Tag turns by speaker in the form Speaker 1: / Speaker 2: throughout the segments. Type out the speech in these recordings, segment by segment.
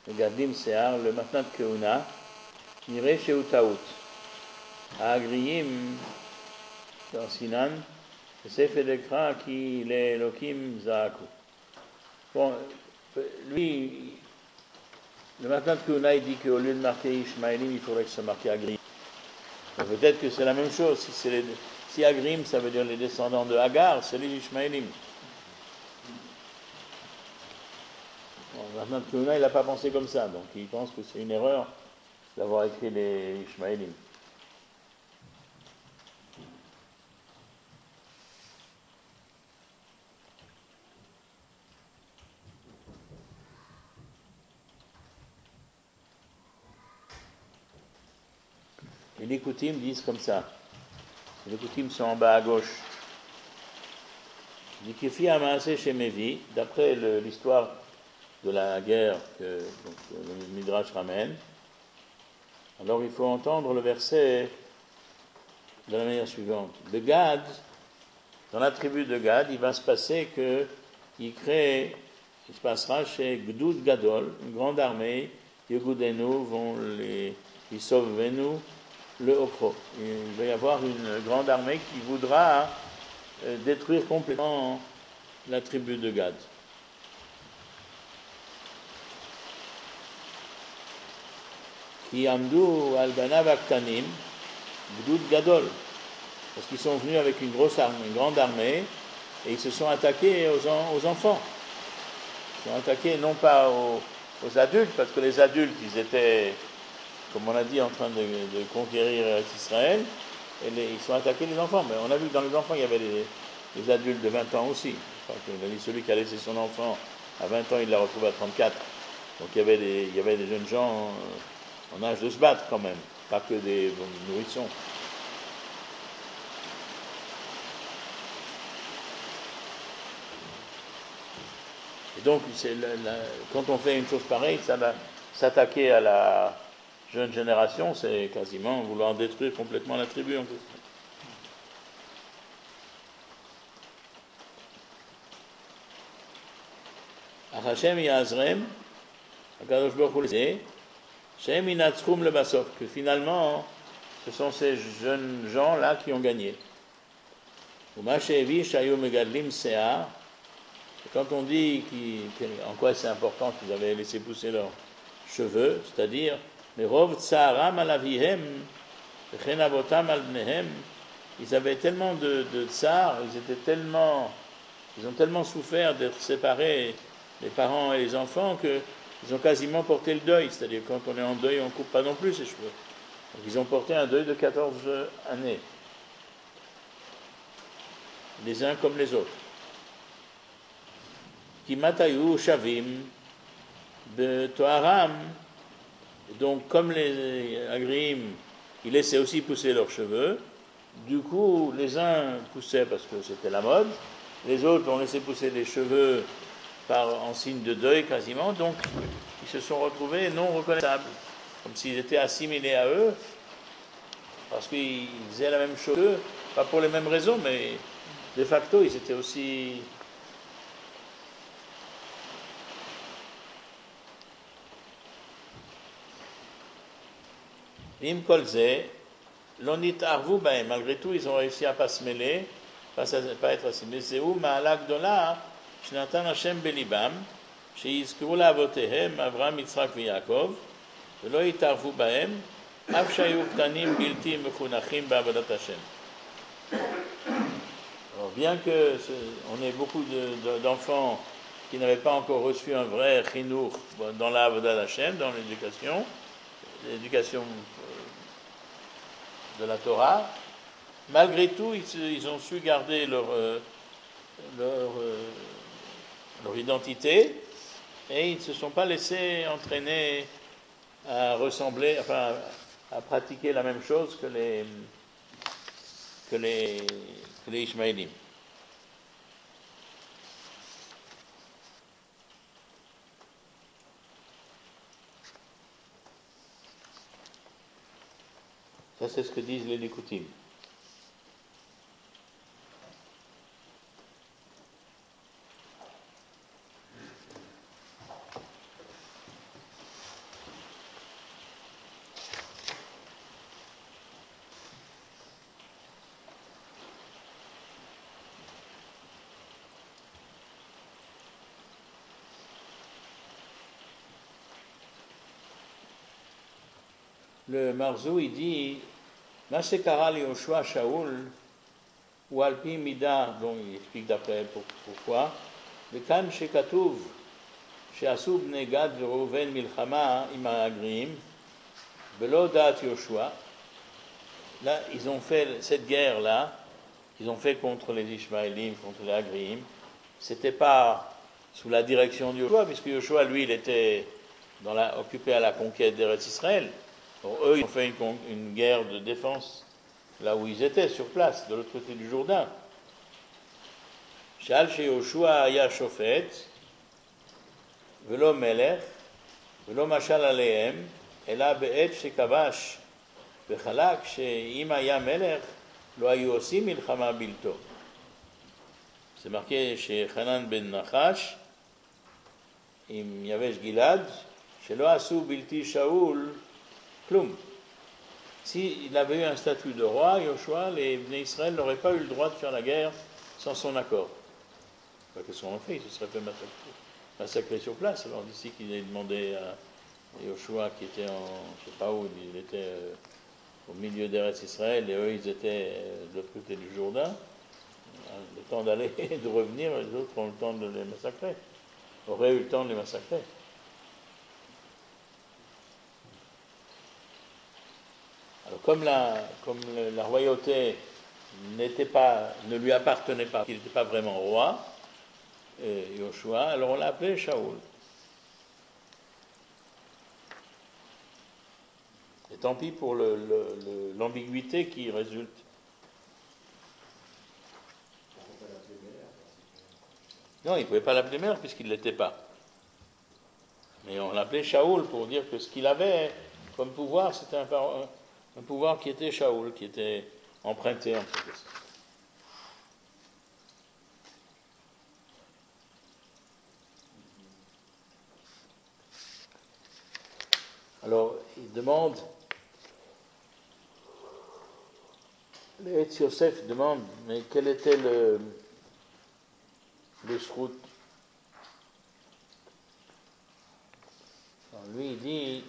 Speaker 1: Megadlim Sear, le Matnat Keuna, Nire chez Utaout. Agriyim, dans Sinan, c'est fait de cra qui les Lokim Zaaku. Bon, lui, le Matnat Keuna, il dit qu'au lieu de marquer Ishmaelim, il faudrait que ça marque Agriyim. Peut-être que c'est la même chose. Si Agrim, ça veut dire les descendants de Hagar, c'est les Ishmaélim. Bon, maintenant, Tuna, il n'a pas pensé comme ça, donc il pense que c'est une erreur d'avoir écrit les Ishmaélim. Et les Koutim disent comme ça. Les Koutim sont en bas à gauche. Il dit que Fi Amassé chez Mévi, d'après l'histoire de la guerre que le Midrash ramène, alors il faut entendre le verset de la manière suivante. De Gad, dans la tribu de Gad, il va se passer qu'il se passera chez Gdoud Gadol, une grande armée, Yegudenu vont ils sauvent le Okro. Il va y avoir une grande armée qui voudra détruire complètement la tribu de Gad. Qui amdou al-banav aktanim, Gdoud Gadol, parce qu'ils sont venus avec une grande armée, et ils se sont attaqués aux enfants. Ils sont attaqués non pas aux adultes, parce que les adultes, ils étaient, comme on a dit, en train de conquérir Israël, et ils sont attaqués les enfants. Mais on a vu que dans les enfants, il y avait les adultes de 20 ans aussi. Celui qui a laissé son enfant à 20 ans, il l'a retrouvé à 34. Donc il y avait des jeunes gens en âge de se battre quand même, pas que des nourrissons. Et donc, quand on fait une chose pareille, s'attaquer à la jeune génération, c'est quasiment vouloir détruire complètement la tribu en question. Hashem Yazrem, Akadosh Baruch Hu, Shem Inatzchum le Basof, que finalement, ce sont ces jeunes gens-là qui ont gagné. Umashevi Shayu Megadlim Seah. Quand on dit en quoi c'est important qu'ils avaient laissé pousser leurs cheveux, c'est-à-dire Merov Tsaharam alavihem, Chenavotam albnehem, ils avaient tellement de tsar, ils ont tellement souffert d'être séparés, les parents et les enfants, qu'ils ont quasiment porté le deuil, c'est-à-dire quand on est en deuil, on ne coupe pas non plus ses cheveux. Donc ils ont porté un deuil de 14 années, les uns comme les autres. Kimatayu Shavim de Toharam, donc comme les Agrim, ils laissaient aussi pousser leurs cheveux, du coup les uns poussaient parce que c'était la mode, les autres ont laissé pousser les cheveux en signe de deuil quasiment, donc ils se sont retrouvés non reconnaissables, comme s'ils étaient assimilés à eux, parce qu'ils faisaient la même chose qu'eux, pas pour les mêmes raisons, mais de facto ils étaient aussi... Im kolze, l'onit arvu baem, malgré tout, ils ont réussi à ne pas se mêler, pas être assimilés. C'est où ma'ala gdola, shnatan Hashem belibam, sheyizkuru la'avotehem, Avram, Yitzhak v'Yakov, v'lo yitarvu baem, av shayu ktanim bilti mechunachim ba'avodat Hashem. Alors, bien que on ait beaucoup d'enfants qui n'avaient pas encore reçu un vrai chinour dans la avodat Hashem, dans l'éducation de la Torah, malgré tout, ils ont su garder leur identité et ils ne se sont pas laissés entraîner à ressembler, enfin, à pratiquer la même chose que les Ishmaélim. Ça, c'est ce que disent les Likoutim. le Marzou, il dit Masekara Yoshua Shaoul, ou Alpi Mida, dont il explique d'après pourquoi, le Kan Shekatouv, Sheasub Negad Rouven Milchama Imagrim, Belodat Yoshua. Là, ils ont fait cette guerre-là, qu'ils ont fait contre les Ishmaélim, contre les Agrim. C'était pas sous la direction de Yoshua, puisque Yoshua, lui, il était occupé à la conquête d'Eretz Israël. Donc, eux, ils ont fait une guerre de défense là où ils étaient, sur place, de l'autre côté du Jourdain. Shal chez Yoshua aya shofet, velo melech, velo mashal alehem, ela be'et shekavash, bechalak she'im aya melech, lo ayu osim milchama bilto. C'est marqué chez Hanan ben Nachash, im Yavesh Gilad, shelo asu bilti Shaoul, klum. S'il avait eu un statut de roi, Yoshua, les Bnei Israël n'auraient pas eu le droit de faire la guerre sans son accord. Qu'est-ce qu'on en fait? Il se serait fait massacrer sur place. Alors d'ici qu'il ait demandé à Yoshua, qui était je ne sais pas où, il était au milieu d'Eretz Israël, et eux, ils étaient de l'autre côté du Jourdain. Le temps d'aller et de revenir, les autres ont le temps de les massacrer. Auraient eu le temps de les massacrer. Alors comme la royauté ne lui appartenait pas, qu'il n'était pas vraiment roi, Yoshua, alors on l'a appelé Shaoul. Et tant pis pour l'ambiguïté qui résulte. Non, il ne pouvait pas l'appeler maire puisqu'il ne l'était pas. Mais on l'appelait Shaoul pour dire que ce qu'il avait comme pouvoir, c'était un pouvoir qui était Shaoul, qui était emprunté en quelque sorte. Alors, il demande, le Etz Yosef demande, mais quel était le srout? Alors, lui, il dit,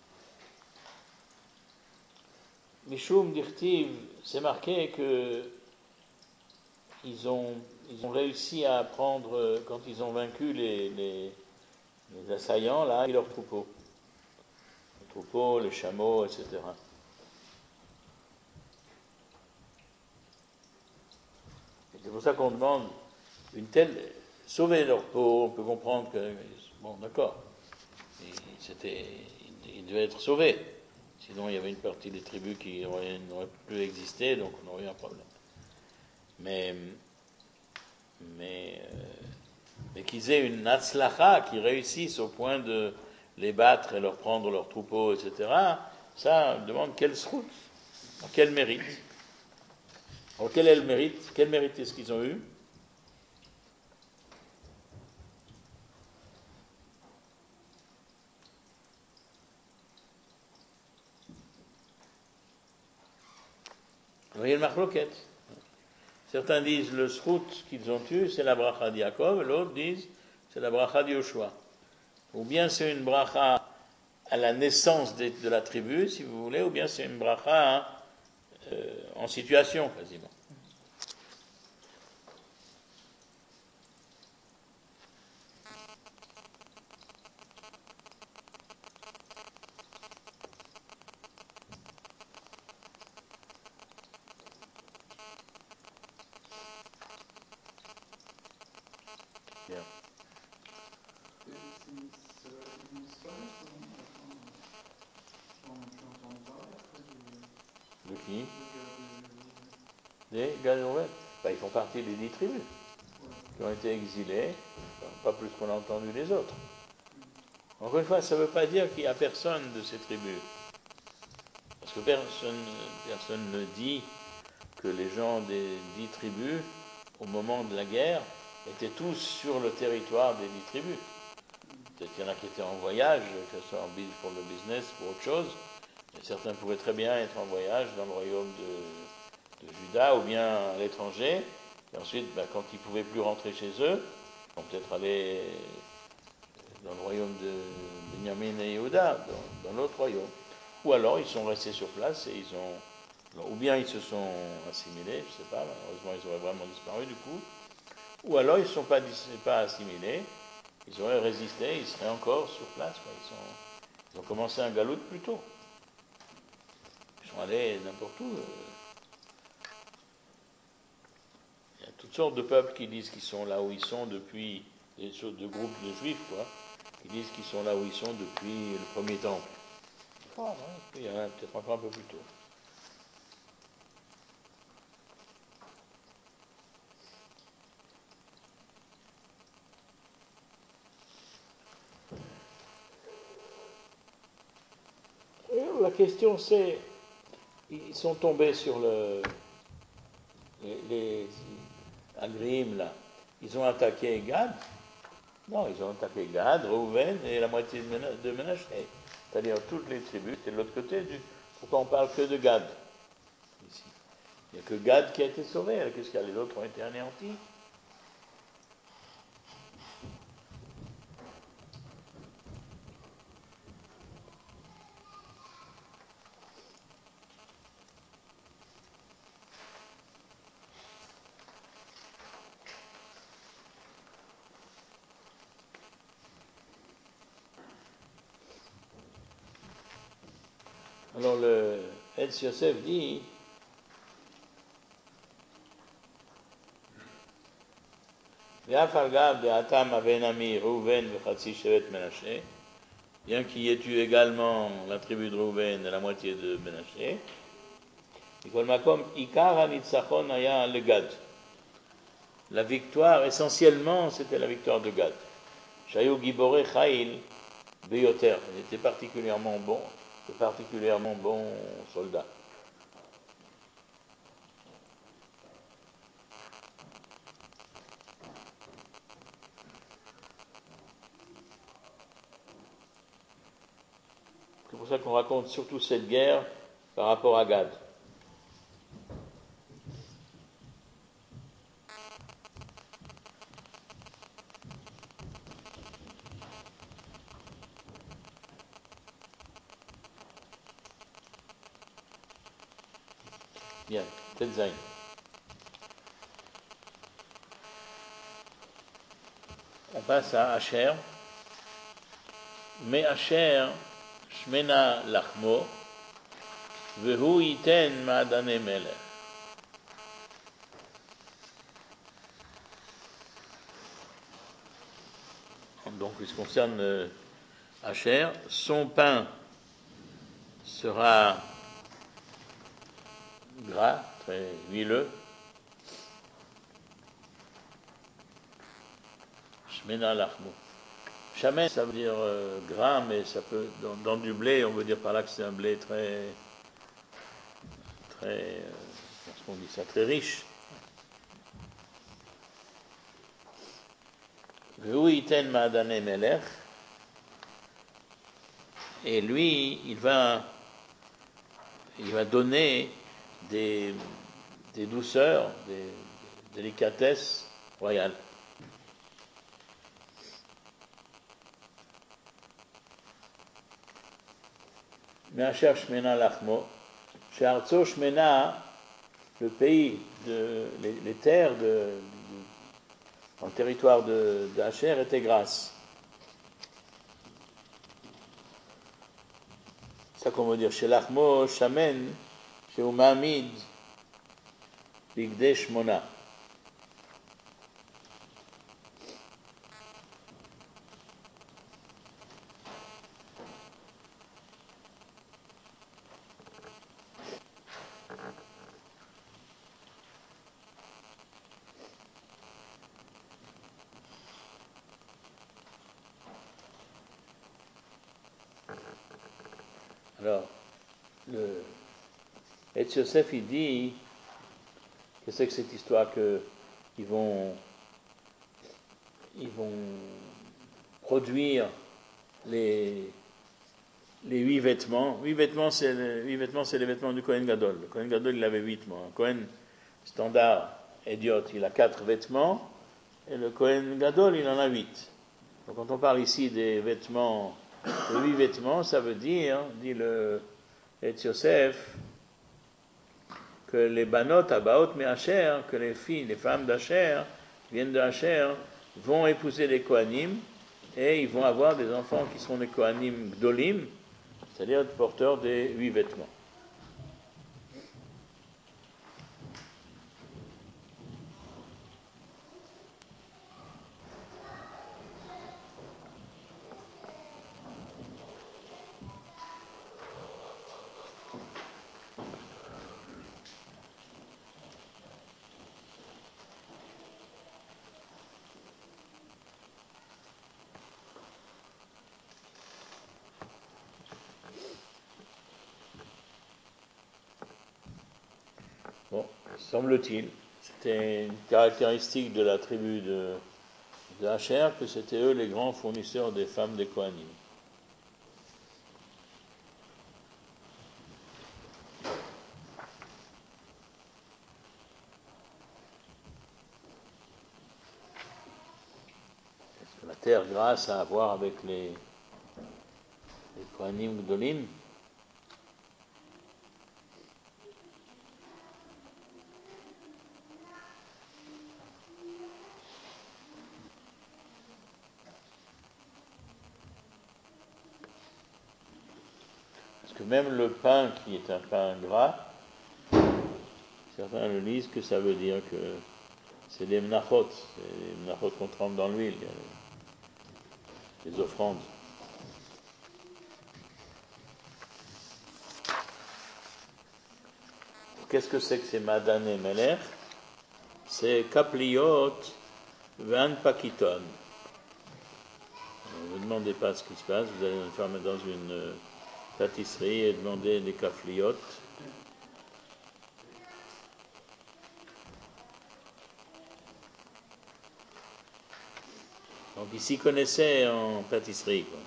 Speaker 1: Mishum Dirtiv, c'est marqué que ils ont réussi à prendre, quand ils ont vaincu les assaillants, là, et leurs troupeaux. Les troupeaux, les chameaux, etc. Et c'est pour ça qu'on demande sauver leur peau, on peut comprendre que, bon, d'accord, ils devaient être sauvés. Sinon, il y avait une partie des tribus qui n'auraient plus existé, donc on aurait eu un problème. Mais qu'ils aient une hatzlacha, qu'ils réussissent au point de les battre et leur prendre leurs troupeaux, etc., ça demande quel srout, quel mérite. Alors quel est le mérite? Quel mérite est-ce qu'ils ont eu? Vous voyez le marloquette. Certains disent le srout qu'ils ont eu, c'est la bracha de Yaakov, l'autre disent c'est la bracha de Yoshua. Ou bien c'est une bracha à la naissance de la tribu, si vous voulez, ou bien c'est une bracha en situation, quasiment. Bien. De qui? Des Gadouret. Ils font partie des 10 tribus qui ont été exilées, pas plus qu'on a entendu les autres. Encore une fois, ça ne veut pas dire qu'il n'y a personne de ces tribus. Parce que personne ne dit que les gens des 10 tribus, au moment de la guerre, étaient tous sur le territoire des 10 tribus. Peut-être qu'il y en a qui étaient en voyage, que ce soit pour le business, pour autre chose. Et certains pouvaient très bien être en voyage dans le royaume de Juda ou bien à l'étranger. Et ensuite, quand ils ne pouvaient plus rentrer chez eux, ils vont peut-être aller dans le royaume de Benjamin et Yehuda, dans l'autre royaume. ou alors ils sont restés sur place et ou bien ils se sont assimilés, je ne sais pas, malheureusement ils auraient vraiment disparu du coup, ou alors ils ne sont pas assimilés, ils auraient résisté, ils seraient encore sur place, quoi. Ils ont commencé un galoute plus tôt. Ils sont allés n'importe où. Il y a toutes sortes de peuples qui disent qu'ils sont là où ils sont depuis, des sortes de groupes de juifs, quoi, qui disent qu'ils sont là où ils sont depuis le premier temple. Il y en a peut-être encore un peu plus tôt. Et la question c'est, ils sont tombés sur les Agrim là, ils ont attaqué Gad. Non, ils ont attaqué Gad, Reuven et la moitié de Ménaché. C'est-à-dire toutes les tribus, c'est de l'autre côté pourquoi on parle que de Gad ici. Il n'y a que Gad qui a été sauvé, qu'est-ce qu'il y a, les autres ont été anéantis. Alors le Etz Yosef dit bien qu'il ait tué également la tribu de Rouven et la moitié de Ménaché, la victoire, essentiellement, c'était la victoire de Gad. Shayu Gibore Chail Beyoter, il était particulièrement bon soldat. C'est pour ça qu'on raconte surtout cette guerre par rapport à Gad. Bien, Tetzain. On passe à Asher. Mais Asher, Shmena Lachmo, Vehu Iten Ma'adane Melech. Donc, il se concerne Asher, son pain sera gras, très huileux. Shmena Lachmo. Chamen, ça veut dire gras, mais ça peut, dans du blé, on veut dire par là que c'est un blé très, comment on dit ça, très riche. Et lui, il va donner des douceurs, des délicatesses royales. Me'asher Shmena Lachmo, She'arzo Shmena, le pays, les terres dans le territoire d'Asher étaient grasses. C'est ça qu'on veut dire. She'lachmo Shamen, She'u Ma'amid, Bigdei Shmona. Alors, le Etz Yosef, il dit, qu'est-ce que c'est que cette histoire qu'ils vont produire les 8 vêtements. 8 vêtements, c'est les vêtements du Kohen Gadol. Le Kohen Gadol, il avait 8 mois. Un Kohen standard, idiot, il a 4 vêtements, et le Kohen Gadol, il en a 8. Donc quand on parle ici des vêtements, de 8 vêtements, ça veut dire, dit le et Yosef, que les banot abaot me'asher, que les filles, les femmes d'Asher, qui viennent de Asher, vont épouser les Kohanim, et ils vont avoir des enfants qui seront des Kohanim Gdolim, c'est-à-dire porteurs des 8 vêtements. Bon, semble-t-il, c'était une caractéristique de la tribu de Asher que c'était eux les grands fournisseurs des femmes des Kohanim. Est-ce que la terre grasse a à voir avec les Kohanim Gdolim? Que même le pain qui est un pain gras, certains le lisent que ça veut dire que c'est des mnachot, c'est des mnachot qu'on trempe dans l'huile, des offrandes. Qu'est-ce que c'est que ces Madané Meler? C'est Kapliot Van Pakiton. Ne vous demandez pas ce qui se passe, vous allez nous faire mettre dans une pâtisserie et demander des kafliotes. Donc ils s'y connaissaient en pâtisserie, quoi.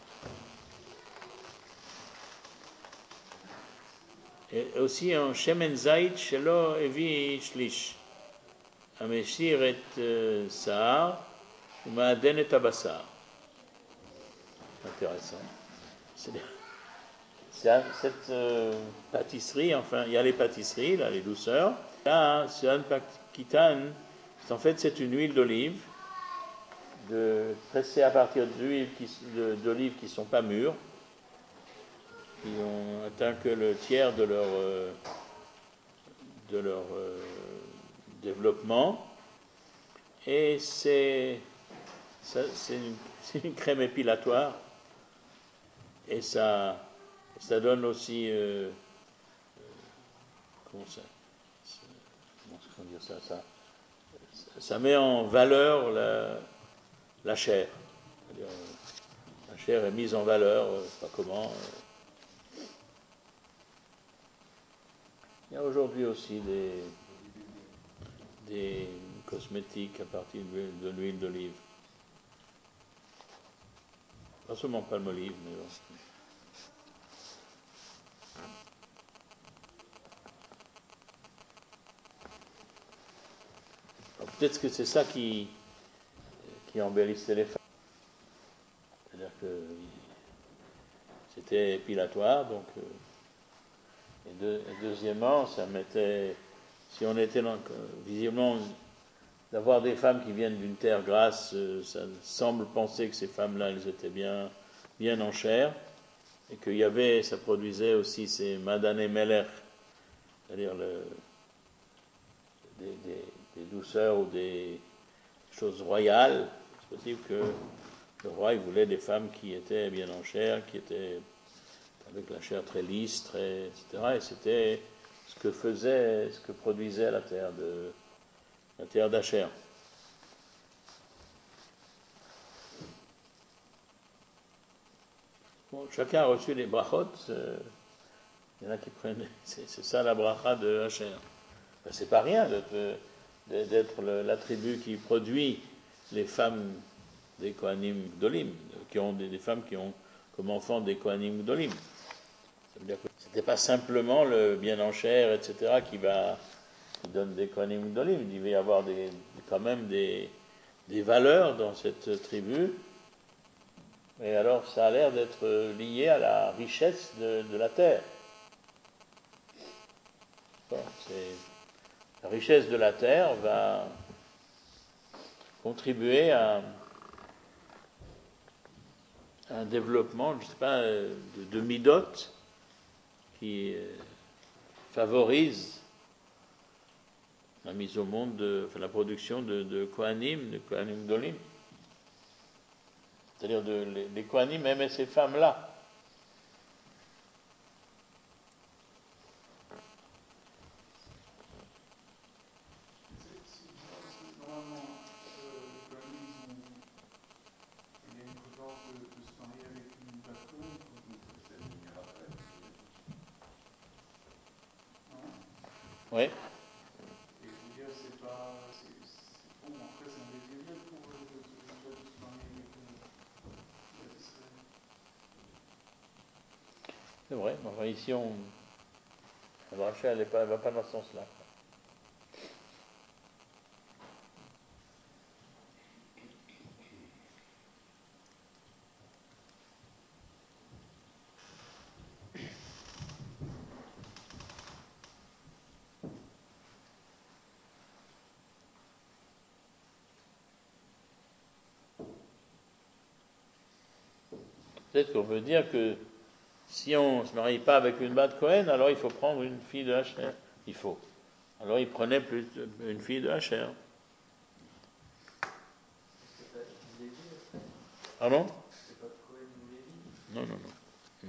Speaker 1: Et aussi en shemen zait shelo evi shlish, ameshir et sahar, umaaden et abasar. Intéressant. Cette pâtisserie, enfin, il y a les pâtisseries, là, les douceurs. Là, Suan Pakitan, en fait, c'est une huile d'olive, pressée à partir d'olives qui ne sont pas mûres, qui ont atteint que le tiers de leur développement. Et c'est une crème épilatoire. Et ça donne aussi comment dire ça met en valeur la chair. C'est-à-dire, la chair est mise en valeur, je ne sais pas comment. Il y a aujourd'hui aussi des cosmétiques à partir de l'huile d'olive. Pas seulement palmolive, mais bon. Alors, peut-être que c'est ça qui embellissait les femmes. C'est-à-dire que c'était épilatoire, donc. Et deuxièmement, ça mettait. Si on était visiblement d'avoir des femmes qui viennent d'une terre grasse, ça semble penser que ces femmes-là, elles étaient bien en chair, et qu'il y avait, ça produisait aussi ces madané meler, c'est-à-dire des douceurs ou des choses royales. C'est possible que le roi il voulait des femmes qui étaient bien en chair, qui étaient avec la chair très lisse, etc. Et c'était ce que produisait la terre d'Asher. Bon, chacun a reçu les brachot. Il y en a qui prennent. C'est ça la bracha de Asher. Ben, c'est pas rien d'être la tribu qui produit les femmes des Kohanim Gdolim, qui ont des femmes qui ont comme enfants des Kohanim Gdolim. Ça veut dire que c'était pas simplement le bien en chair, etc., qui donne des Kohanim Gdolim. Il devait y avoir quand même des valeurs dans cette tribu. Et alors, ça a l'air d'être lié à la richesse de la terre. La richesse de la terre va contribuer à un développement, je ne sais pas, de midot qui favorise la mise au monde, la production de Kohanim Gdolim. C'est-à-dire les Kohanim aimaient ces femmes-là. Oui. Et je veux dire, c'est bon, après c'est un désir pour de se marier avec Israël. C'est vrai, mais enfin ici la bracha elle va pas dans ce sens-là. Peut-être qu'on peut dire que si on ne se marie pas avec une Bat Cohen, alors il faut prendre une fille de Hacher. Il faut. Alors il prenait plus une fille de Hacher. Pardon ? Non, non, non.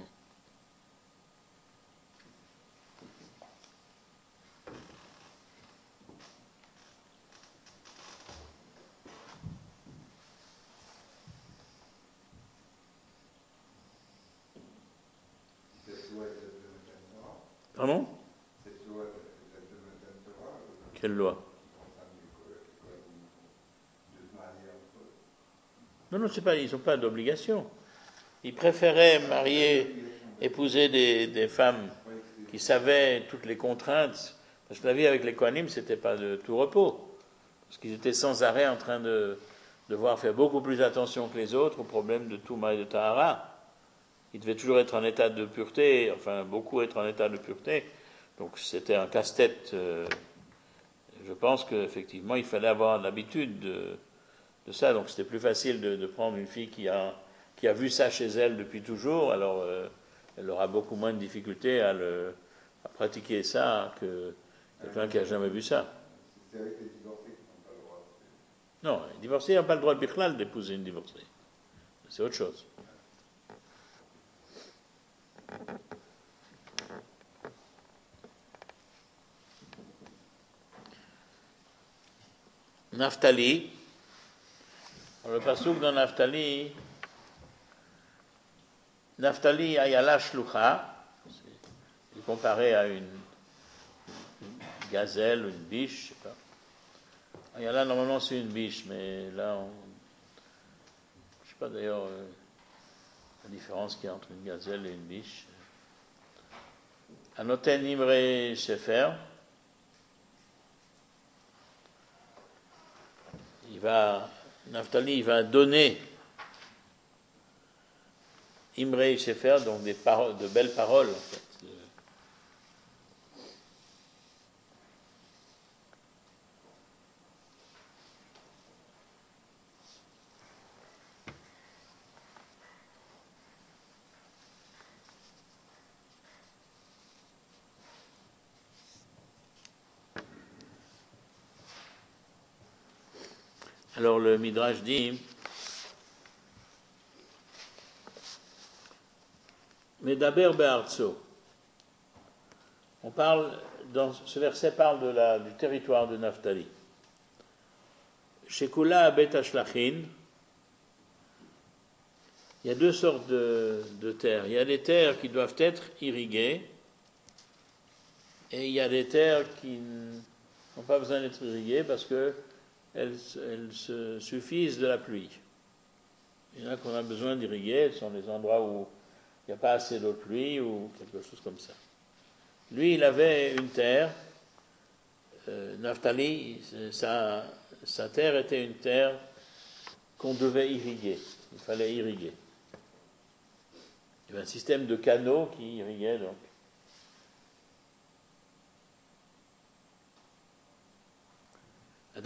Speaker 1: Pardon ? Quelle loi ? Non, non, c'est pas, ils n'ont pas d'obligation. Ils préféraient épouser des femmes qui savaient toutes les contraintes, parce que la vie avec les Kohanim, c'était pas de tout repos, parce qu'ils étaient sans arrêt en train de devoir faire beaucoup plus attention que les autres au problème de Touma et de Tahara. Ils devaient toujours être en état de pureté, enfin beaucoup être en état de pureté, donc c'était un casse-tête. Je pense qu'effectivement, il fallait avoir l'habitude de ça, donc c'était plus facile de prendre une fille qui a vu ça chez elle depuis toujours, alors elle aura beaucoup moins de difficultés à pratiquer ça que quelqu'un qui n'a jamais vu ça. C'est avec les divorcés qui n'ont pas le droit. Non, les divorcés n'ont pas le droit de Bichlal d'épouser une divorcée. C'est autre chose. Naphtali. Le passouk dans Naphtali, Ayala Shlucha, c'est comparé à une gazelle ou une biche, je sais pas. Ayala, normalement c'est une biche, mais là, je sais pas d'ailleurs la différence qu'il y a entre une gazelle et une biche. Anoten Imre Sefer, Naphtali, il va donner Imre Sefer, donc des paroles, de belles paroles, en fait. Alors le Midrash dit Medaber be'artso. Ce verset parle du territoire de Naphtali. Shekula bet Ashlachin. Il y a deux sortes de terres. Il y a des terres qui doivent être irriguées et il y a des terres qui n'ont pas besoin d'être irriguées parce qu'elles se suffisent de la pluie. Il y en a qu'on a besoin d'irriguer, ce sont les endroits où il n'y a pas assez d'eau de pluie ou quelque chose comme ça. Lui, il avait une terre, Naphtali, sa terre était une terre qu'on devait irriguer, il fallait irriguer. Il y avait un système de canaux qui irriguait donc.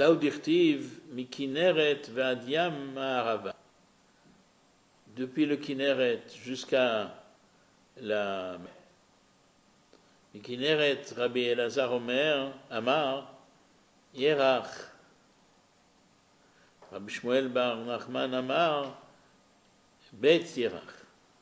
Speaker 1: Daudirtiv Mikineret Vadiam Maharava. Depuis le Kineret jusqu'à la Mikineret Rabbi Elazar Omer Amar Yerach. Rabbi Shmuel bar Nachman Amar Bet Yerach.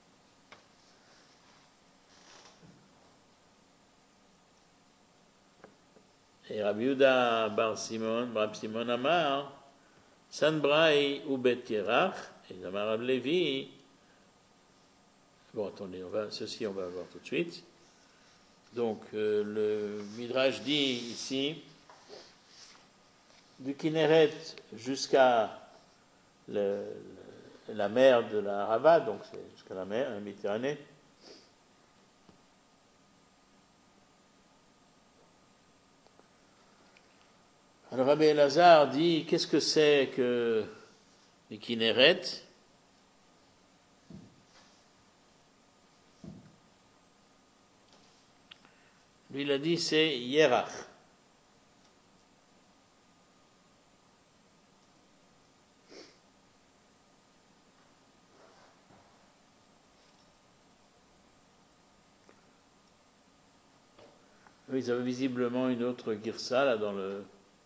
Speaker 1: Et Rabbi Yehuda bar Simon Amar Sanbraï ou Bet Yerach. Et Amar Rabbi Levi. Bon, attendez, on va voir tout de suite. Donc, le Midrash dit ici, du Kinneret jusqu'à la mer de la Rava, donc c'est jusqu'à la mer, la Méditerranée. Alors Rabbi Elazar dit, qu'est-ce que c'est que le Kinneret? Lui, il a dit, c'est Yerach. Oui, ils avaient visiblement une autre girsa là dans le.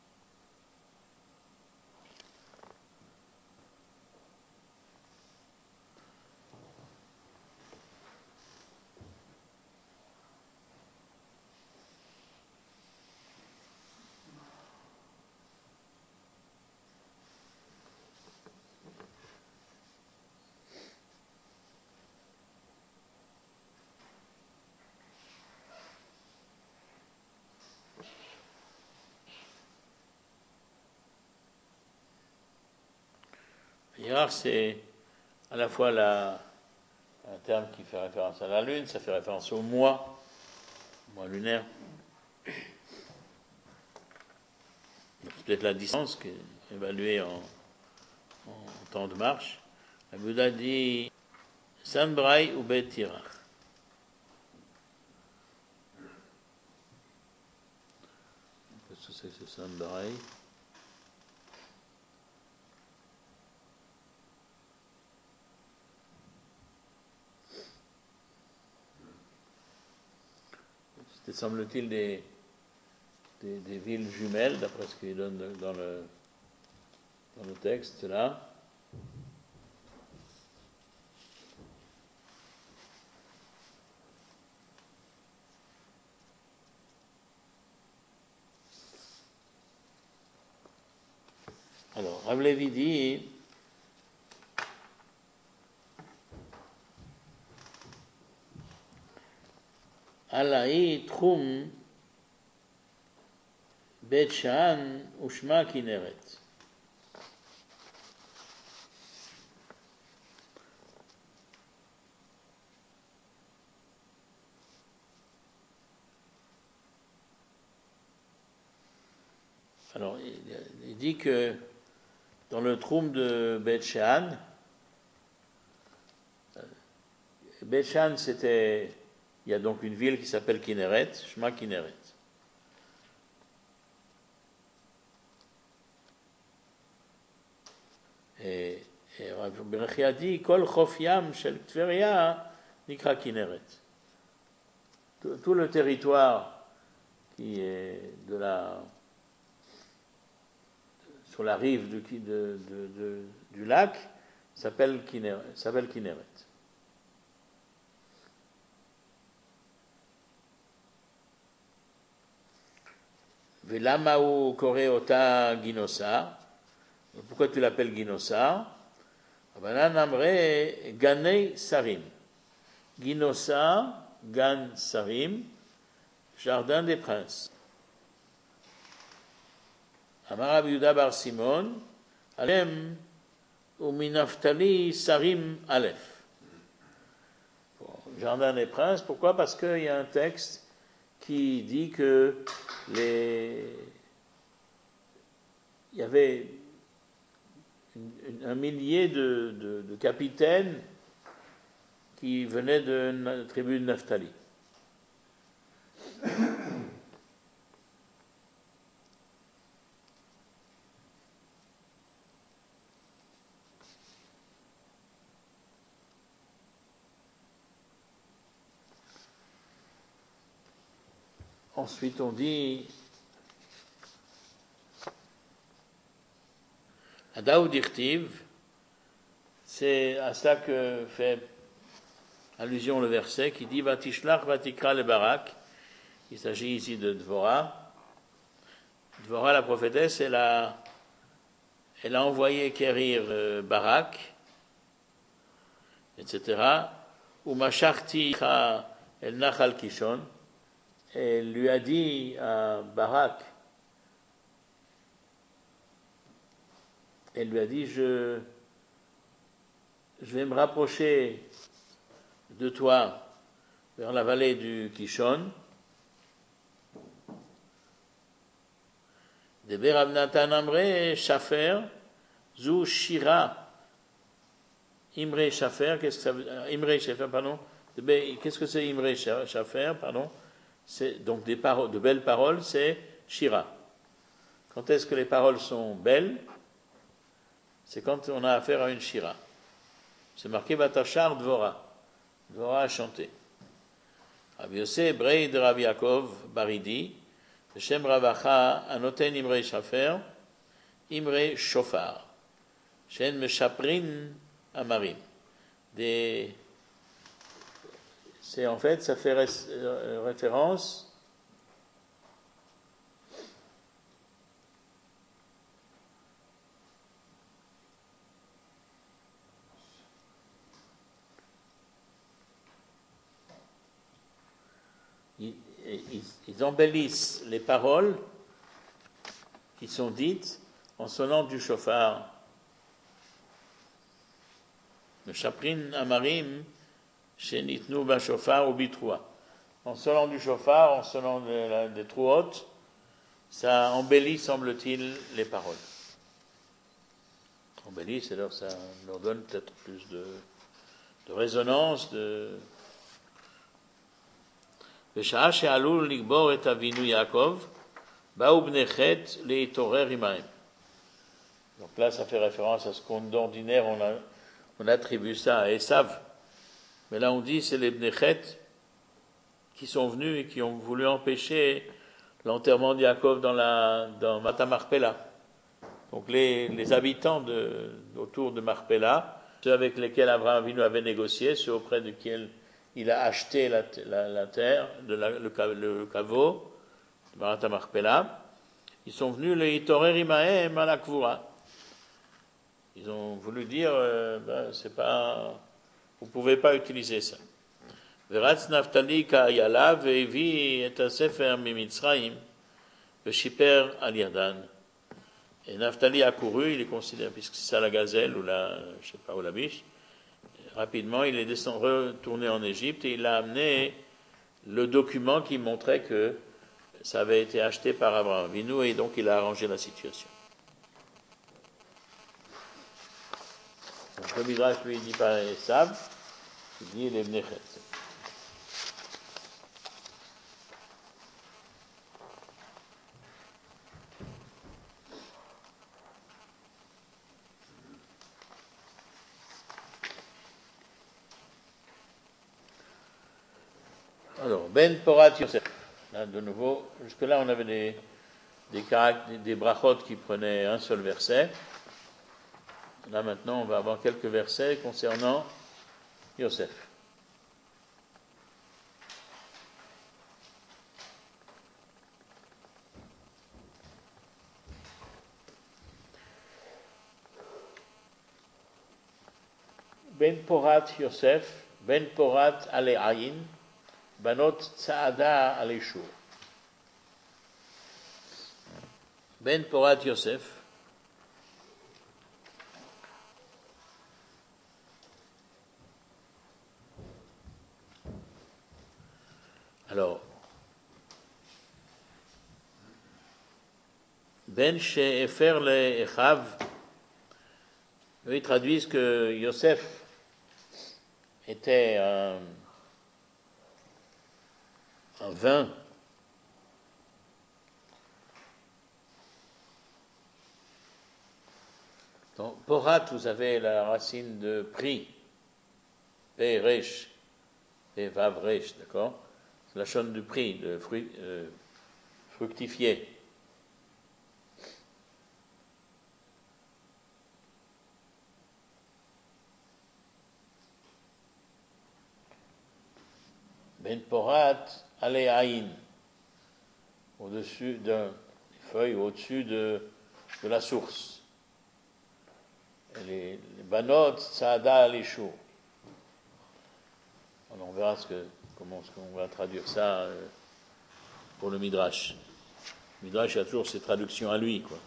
Speaker 1: Yerach, c'est à la fois un terme qui fait référence à la lune, ça fait référence au mois lunaire. C'est peut-être la distance qui est évaluée en temps de marche. Le Bouddha dit Sanbraï ou Bet Yerach. Qu'est-ce que c'est que ce Sanbraï? C'était, semble-t-il, des villes jumelles, d'après ce qu'il donne dans le texte là. Alors, Rav Levi dit Alaï Trum Bet Shan Ushma Kineret. Alors, il dit que dans le Troum de Bet Shean, c'était, il y a donc une ville qui s'appelle Kinneret, Shema Kinneret. Et Rav Berechia dit, Kol Chof Yam Shel Tveria Nikra Kinneret. Tout le territoire qui est sur la rive du lac s'appelle Kinneret. Velamau Koreota Ginosa. Pourquoi tu l'appelles Ginosa? Abanan Amre Ganei Sarim. Ginosa, Gan Sarim, Jardin des Princes. Amar Rabbi Yehuda bar Simon, Alem Uminaftali Sarim Aleph. Jardin des Princes, pourquoi? Parce qu'il y a un texte qui dit que il y avait un millier de capitaines qui venaient de la tribu de Naphtali. Ensuite, on dit Adaou Dirtiv, c'est à cela que fait allusion le verset qui dit Vatishlach Vatikra le Barak. Il s'agit ici de Dvorah. Dvorah, la prophétesse, elle a envoyé quérir Barak, etc. Ou Masharti el Nachal Kishon. Elle lui a dit à Barak, elle lui a dit, je vais me rapprocher de toi vers la vallée du Kishon. Deber Abnatan Amre Shafer, Zou Shira. Imre Shafer, qu'est-ce que ça veut dire? Imre Shafer, pardon. Qu'est-ce que c'est Imre Shafer, pardon? C'est donc des paroles, de belles paroles, c'est Shira. Quand est-ce que les paroles sont belles? C'est quand on a affaire à une Shira. C'est marqué Batachar Dvorah. Dvorah a chanté. Rabbi Yosef Brei de Rabbi Yaakov Baridi, Shem Ravacha Anoten Imre Shafer, Imre Shofar, Shen Meshaprin Amarim. C'est en fait, ça fait référence ils embellissent les paroles qui sont dites en sonnant du shofar. Le chaprin amarim shenitnu ba shofar ou bitroua. En sonnant du shofar, en sonnant des trouotes, ça embellit, semble-t-il, les paroles. Embellit, c'est-à-dire ça leur donne peut-être plus de résonance, בשעה שעלו לגבור את אבינו יעקב, באו בני חטא להתעורר עמהם. Donc là, ça fait référence à ce qu'on d'ordinaire, on attribue ça à Esav. Mais là, on dit, c'est les bnei chet qui sont venus et qui ont voulu empêcher l'enterrement de Yaakov dans Mata Marpella. Donc les habitants autour de Marpella, ceux avec lesquels Abraham Avinu avait négocié, ceux auprès desquels il a acheté la terre, le caveau, Mata Marpella, ils sont venus les Itorer Imahem à la Kvura. Ils ont voulu dire, c'est pas, vous pouvez pas utiliser ça. Veratz Naftali Ka'ayala ve'evi et sefer mimitzraim ve'shiper al Yardan. Et Naftali a couru, il est considéré, puisque c'est ça la gazelle ou la biche, rapidement il est retourné en Égypte et il a amené le document qui montrait que ça avait été acheté par Abraham Avinu et donc il a arrangé la situation. Donc le Midrash lui dit pas Esav, il dit les Bnei Chet. Alors, Ben Porat Yosef. Là, de nouveau, jusque-là, on avait des brachot qui prenaient un seul verset. Là, maintenant, on va avoir quelques versets concernant Yosef. Ben Porat Yosef, Ben Porat Ale Ayin, Banot Tsaada Aleshur. Ben Porat Yosef. Alors, Ben She'efer le Echav, eux ils traduisent que Yosef était un vin dans Porat, vous avez la racine de prix, P-Resh, P-Vav-Resh, d'accord? C'est la chaîne du prix, de fruit, fructifier. Ben Porat ale Aïn, au-dessus des feuilles, au-dessus de la source. Et les Banot Saada Alishu. On verra comment on va traduire ça pour le Midrash. Le Midrash a toujours ses traductions à lui, quoi.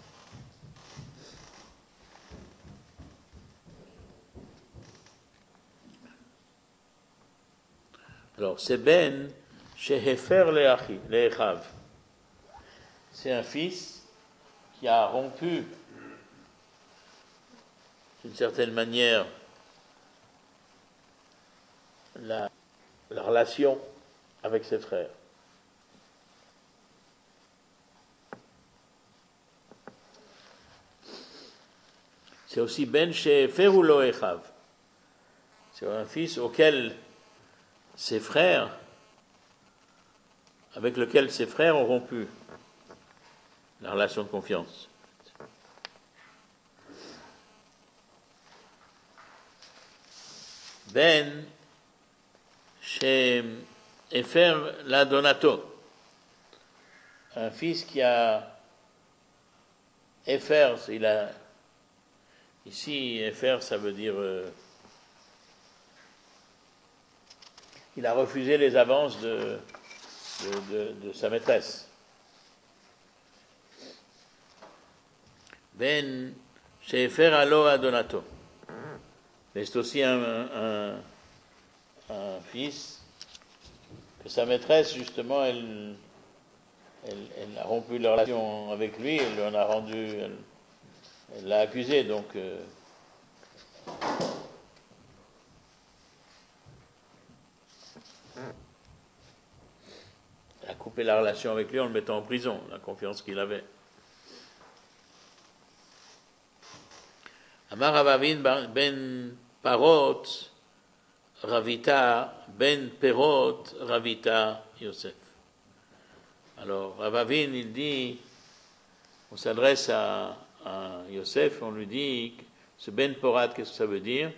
Speaker 1: Alors, c'est Ben Shehefer Le'echav. C'est un fils qui a rompu, d'une certaine manière, la relation avec ses frères. C'est aussi Ben Shehefer Le'echav. C'est un fils avec lequel ses frères ont rompu la relation de confiance. Ben chez Efer la Donato, un fils qui a Efer, ici Efer ça veut dire il a refusé les avances de sa maîtresse. Ben Shefer Alo Adonato. Mais c'est aussi un fils que sa maîtresse, justement, elle a rompu la relation avec lui, elle lui en a rendu, elle l'a accusé, donc elle a coupé la relation avec lui en le mettant en prison, la confiance qu'il avait. Amar Avavin ben Parot Ravita ben Perot Ravita Yosef. Alors Avavin il dit, on s'adresse à Yosef, on lui dit, ce ben Porat, qu'est-ce que ça veut dire?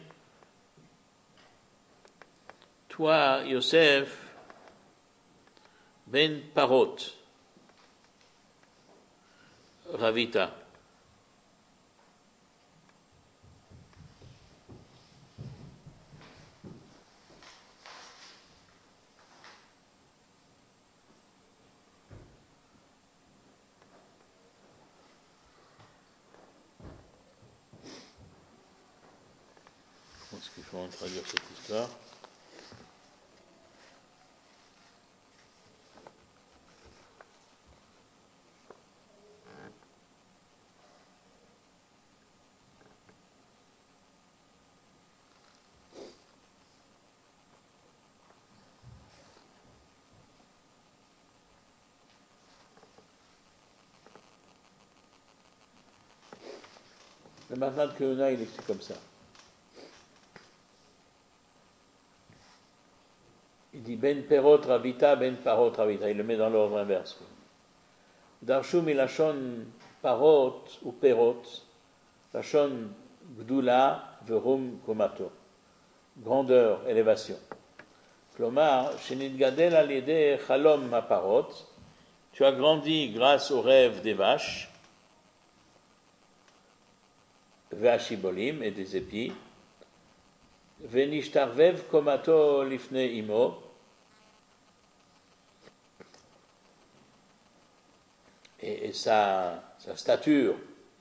Speaker 1: Toi Yosef ben Parot Ravita. Est-ce qu'il faut en traduire cette histoire? Le Matin de Keuna, il écrit comme ça. Il dit Ben Perot Ravita, Ben Parot Ravita. Il le met dans l'ordre inverse. Darshu milashon Parot ou Perot, lashon Gdula Verum Komato. Grandeur, élévation. Klomar, Shenidgadel al-yedeh Chalom Parot. Tu as grandi grâce au rêve des vaches, Ve'ashibolim et des épis. Venishtarvev Komato Lifne Imo. Et sa stature,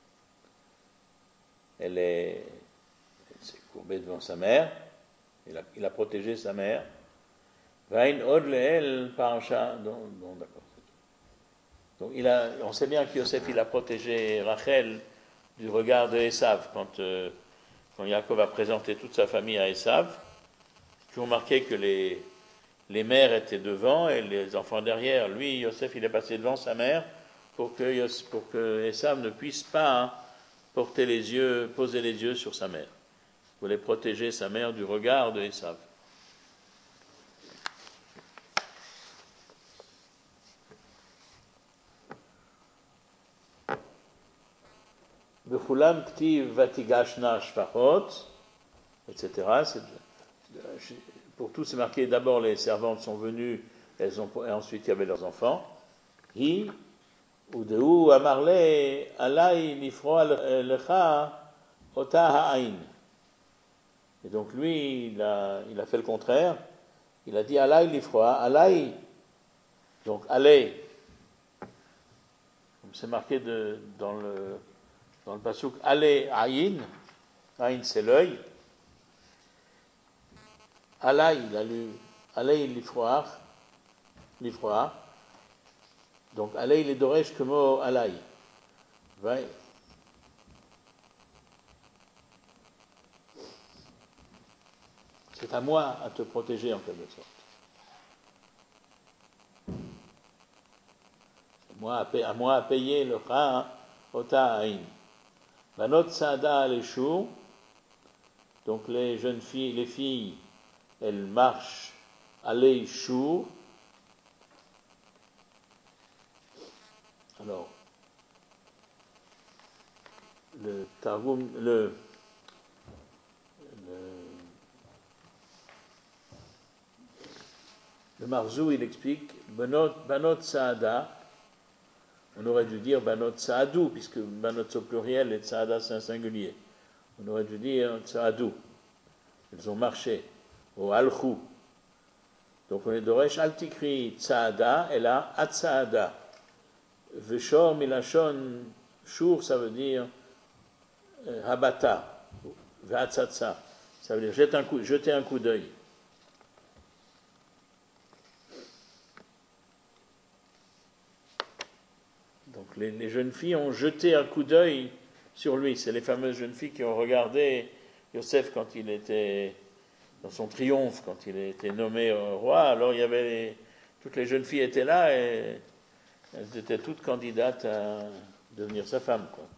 Speaker 1: elle s'est courbée devant sa mère, il a protégé sa mère. Vain od leel parasha, bon d'accord. Donc on sait bien que Yosef il a protégé Rachel du regard de Esav quand Yaakov a présenté toute sa famille à Esav. C'est toujours marqué que les mères étaient devant et les enfants derrière. Lui, Yosef, il est passé devant sa mère pour que Esav ne puisse pas poser les yeux sur sa mère. Il voulait protéger sa mère du regard de Esav. Bechulam ktiv vatigashna shfachot, etc. Pour tous, c'est marqué, d'abord les servantes sont venues, et ensuite il y avait leurs enfants. Hi, udeu amarle, alai nifro lecha, ota ha'ain. Et donc lui, il a fait le contraire. Il a dit alai lifroa, alai. Donc allez, comme c'est marqué dans le passouk, allez aïn, aïn c'est l'œil. Alai, il a lu alai lifroa. Donc alai les doresh comme alai. C'est à moi à te protéger en quelque sorte. À moi à payer le cha ota aïn. Banot saada leshour. Donc les jeunes filles, les filles, elles marchent allez chour. Alors le Targum, le Marzou, il explique Banot Saada, on aurait dû dire Banot Saadou, puisque Banot c'est au pluriel et Saada c'est un singulier. On aurait dû dire Saadou. Elles ont marché au Alchou. Donc on est d'Oresh Altikri Tsaada, et là Atsaada. Veshor Milachon Shur, ça veut dire Habata, Vatsatsa, ça veut dire jeter un coup d'œil. Donc les jeunes filles ont jeté un coup d'œil sur lui. C'est les fameuses jeunes filles qui ont regardé Yosef quand il était dans son triomphe, quand il était nommé roi. Alors il y avait toutes les jeunes filles étaient là et elles étaient toutes candidates à devenir sa femme, quoi.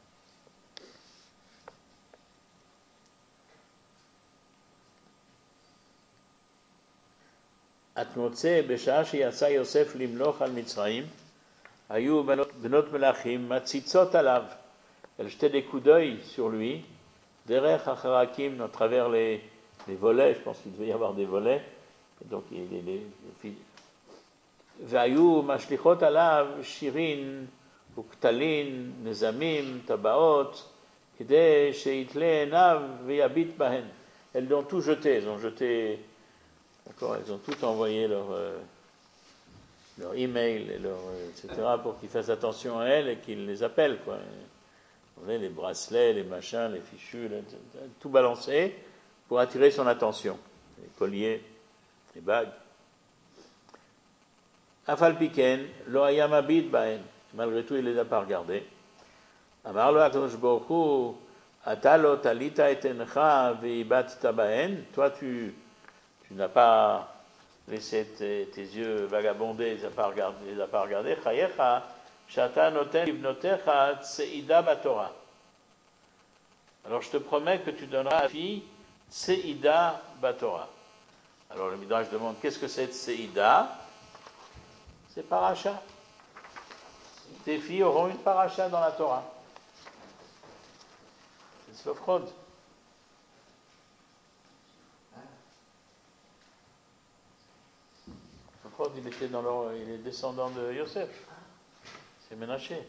Speaker 1: Atmotse בשעה שיצא יוסף למלוך על מצרים, היו בנות מלכים מציצות עליו. Elles jetaient des coups d'œil sur lui, derech acharakim, à travers les volets, je pense qu'il devait y avoir des volets, et donc les filles. והיו משליכות עליו שירין וכתלין, נזמים, טבעות, כדי שיתלה עיניו ויביט בהן. Elles l'ont tout jeté, elles ont jeté, d'accord, elles ont tout envoyé leur email, etc., pour qu'ils fassent attention à elles et qu'ils les appellent, quoi. Les bracelets, les machins, les fichus, tout balancé pour attirer son attention. Les colliers, les bagues. Afal piken, lo haya mabit baen. Malgré tout, il les a pas regardés. Amar lo HaKadosh Baruch Hu, ata lo talita et encha veibatta baen. Toi, tu n'as pas laissé tes yeux vagabonder, les as pas regardés. Chayecha, shata noten ibnotecha tseida batorah. Alors je te promets que tu donneras à la fille tseida batorah. Alors le Midrash demande qu'est-ce que c'est tseida? C'est paracha. Tes filles auront une paracha dans la Torah. C'est Slofrod. Slofrod, il est descendant de Yosef. C'est Ménaché.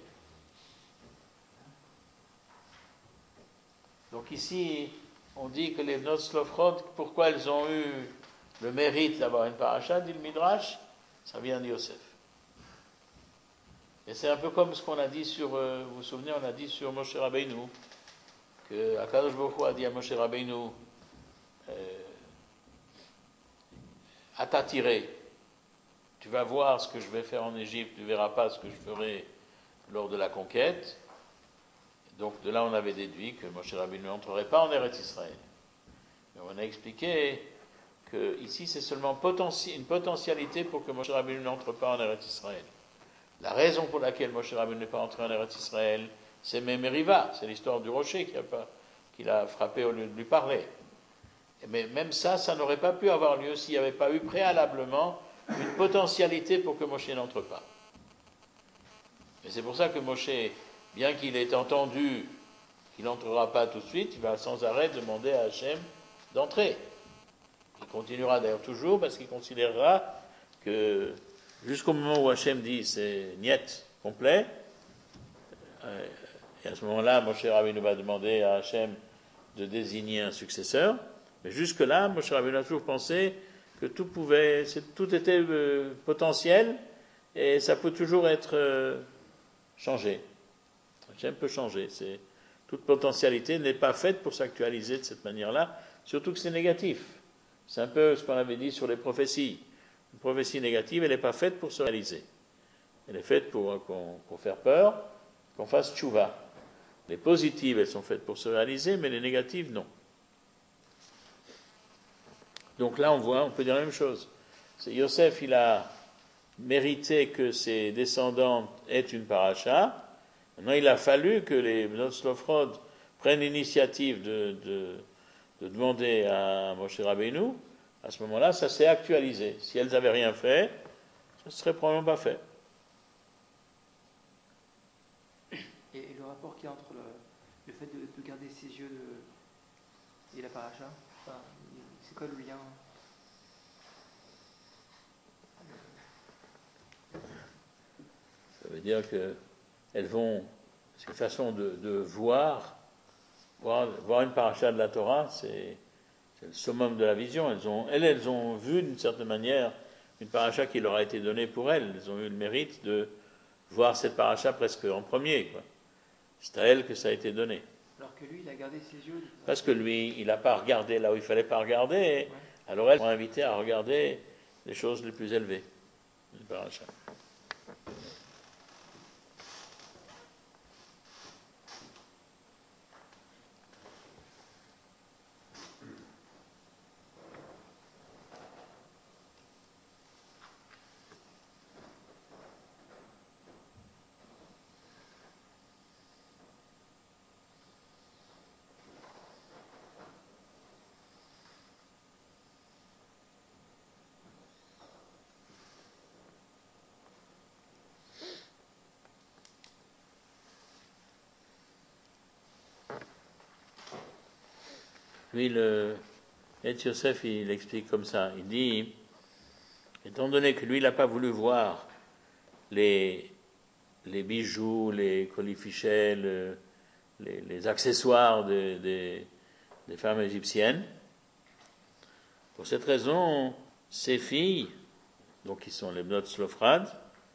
Speaker 1: Donc ici, on dit que les Bnot Slofrod, pourquoi elles ont eu le mérite d'avoir une paracha, dit le Midrash, ça vient de Yosef. Et c'est un peu comme ce qu'on a dit sur, vous vous souvenez, on a dit sur Moshe Rabbeinu, que Akadosh Baruch Hu a dit à Moshe Rabbeinu, à t'attirer, tu vas voir ce que je vais faire en Égypte, tu ne verras pas ce que je ferai lors de la conquête. Donc de là on avait déduit que Moshe Rabbeinu n'entrerait pas en Eretz Israël. Mais on a expliqué que ici c'est seulement une potentialité pour que Moshe Rabbeinu n'entre pas en Eretz Israël. La raison pour laquelle Moshe Rabbeinu n'est pas entré en Eretz Israël, c'est Meriva, c'est l'histoire du rocher qu'il a frappé au lieu de lui parler. Mais même ça n'aurait pas pu avoir lieu s'il n'y avait pas eu préalablement une potentialité pour que Moshe n'entre pas. Et c'est pour ça que Moshe, bien qu'il ait entendu qu'il n'entrera pas tout de suite, il va sans arrêt demander à Hachem d'entrer. Il continuera d'ailleurs toujours parce qu'il considérera que jusqu'au moment où Hachem dit c'est niet complet, et à ce moment-là, Moshe Rabbeinu va demander à Hachem de désigner un successeur, mais jusque-là, Moshe Rabbeinu a toujours pensé que tout était potentiel et ça peut toujours être changé. Hachem peut changer. Toute potentialité n'est pas faite pour s'actualiser de cette manière-là, surtout que c'est négatif. C'est un peu ce qu'on avait dit sur les prophéties. Une prophétie négative, elle n'est pas faite pour se réaliser. Elle est faite pour faire peur, qu'on fasse tchouva. Les positives, elles sont faites pour se réaliser, mais les négatives, non. Donc là, on peut dire la même chose. Yosef, il a mérité que ses descendants aient une paracha. Maintenant, il a fallu que les Bnot prennent l'initiative de demander à Moshe Rabbeinu. À ce moment-là, ça s'est actualisé. Si elles n'avaient rien fait, ça ne serait probablement pas fait.
Speaker 2: Et le rapport qu'il y a entre le fait de garder ses yeux et la paracha, c'est quoi le lien?
Speaker 1: Ça veut dire qu'elles vont, c'est une façon de voir une paracha de la Torah, c'est le summum de la vision. Elles ont vu d'une certaine manière une paracha qui leur a été donnée pour elles. Elles ont eu le mérite de voir cette paracha presque en premier, quoi. C'est à elles que ça a été donné.
Speaker 2: Alors que lui, il a gardé ses yeux.
Speaker 1: Parce que lui, il n'a pas regardé là où il ne fallait pas regarder. Ouais. Alors elles sont invitées à regarder les choses les plus élevées. Une paracha. Lui, le Yosef, il explique comme ça. Il dit, étant donné que lui, il n'a pas voulu voir les bijoux, les colifichets, les accessoires des femmes égyptiennes, pour cette raison, ces filles, donc qui sont les Bnot Sofrad,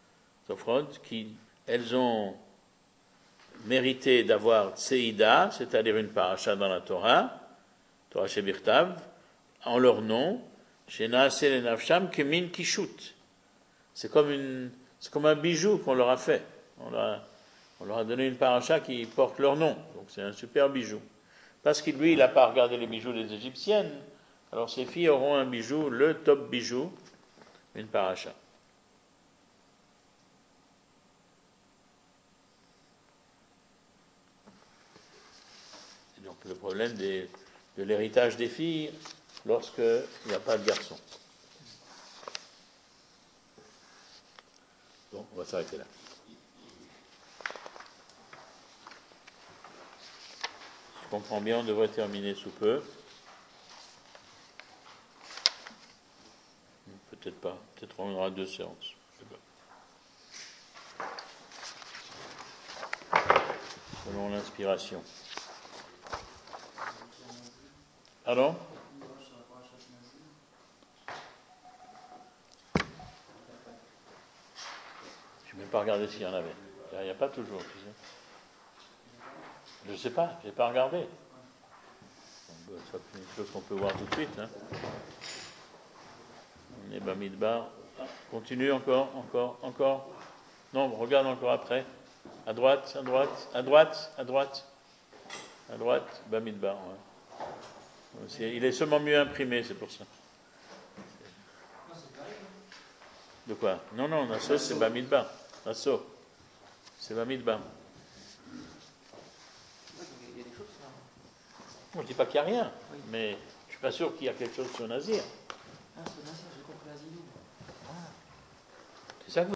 Speaker 1: elles ont mérité d'avoir Tseïda, c'est-à-dire une paracha dans la Torah Shebirtav, en leur nom, chez Naaseh le Nafsham, Kemin Kishut. C'est comme un bijou qu'on leur a fait. On leur a donné une paracha qui porte leur nom. Donc c'est un super bijou. Parce que lui, il n'a pas regardé les bijoux des Égyptiennes. Alors ces filles auront un bijou, le top bijou, une paracha. C'est donc le problème de l'héritage des filles lorsqu'il n'y a pas de garçon. Bon, on va s'arrêter là. Je comprends bien, on devrait terminer sous peu. Peut-être pas. Peut-être on aura 2 séances. Je sais pas. Selon l'inspiration. Pardon ? Je n'ai même pas regardé s'il y en avait. Il n'y a pas toujours, tu sais. Je ne sais pas, je n'ai pas regardé. C'est une chose qu'on peut voir tout de suite. Hein. On est Bamidbar. Continue encore. Non, regarde encore après. À droite, Bamidbar. Ouais. Il est seulement mieux imprimé, c'est pour ça. De quoi ? Non, Nassau, c'est Bamidbar. Nassau, c'est Bamidbar. On ne dit pas qu'il n'y a rien, mais je ne suis pas sûr qu'il y a quelque chose sur Nazir.
Speaker 2: Ah, sur Nazir, j'ai compris Nazir.
Speaker 1: C'est ça que